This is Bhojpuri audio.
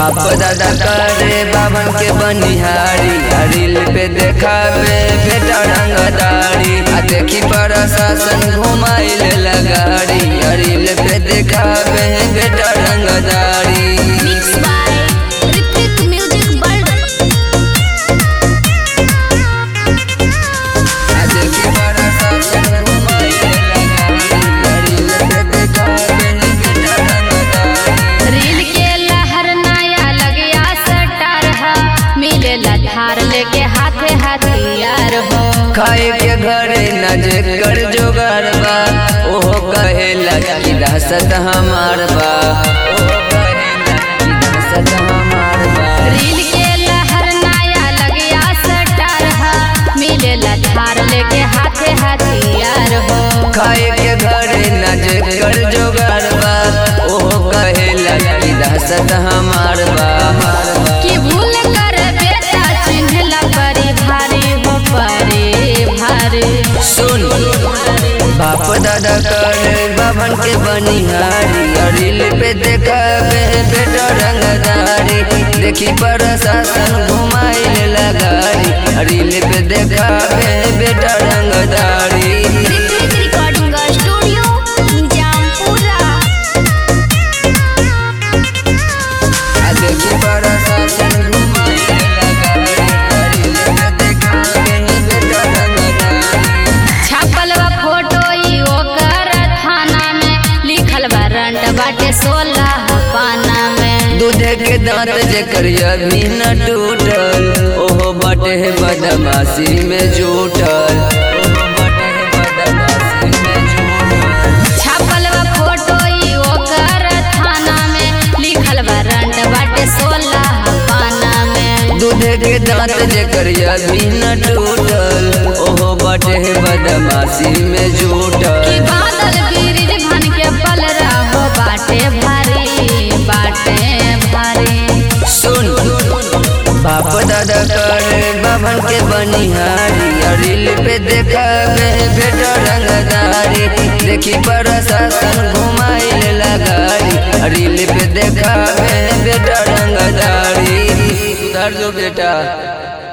बाप दादा करे बाबन के बनिहारी, रील पे देखावे बेटा रंगदारी। देखी प्रशासन घुमाइल लगाड़ी, रील पे देखावे बेटा रंगदारी। लेके हाथे हथियार हो खाए के घरे न जेकर जोगार बा, ओहो कहेला कि दहशत हमार बा, ओहो कहेला कि दहशत हमार बा। रील के लहर नया लगिया सटार हा, मिलेला धार लेके हाथे हथियार हो। खाए के घरे न जेकर जोगार बा, ओहो कहेला कि दहशत हमार बा। कि भूल कर बेटा चिन्हला परी भारी हो परी भारी। सुन बाप दादा करे बाबन के बनिहारी, रील पे देखावे बेटा रंगदारी। देखी प्रशासन घुमाइल लगाड़ी, रील पे देखावे बेटा रंगदारी। Recording studio Jampura. देखी प्रशासन घुमाइल लगाड़ी, रील पे देखावे बेटा रंगदारी। छापल बा फोटो ई ओकर थाना में, लिखल बा रंट बाटे 16 पाना में। दूधे के दांत जेकर अभी न टूटल, ओहो बाटे बदमाशी में जुटल, ओहो बाटे बदमाशी में जुटल। छापल बा फोटो ई ओकर थाना में, लिखल बा रंट बाटे 16 पाना में। दूधे के दांत जेकर अभी न टूटल, ओहो बाटे बदमाशी में कि जुटल। बादल गिरिज घन के पल रहो बाटे भारी बाटे भारी। सुन बाप दादा करे बाबन के बनिहारी, रील पे देखावे बेटा रंगदारी। देखी प्रशासन घुमाइल लगाड़ी, रील पे देखावे बेटा रंगदारी। सुधार जो बेटा।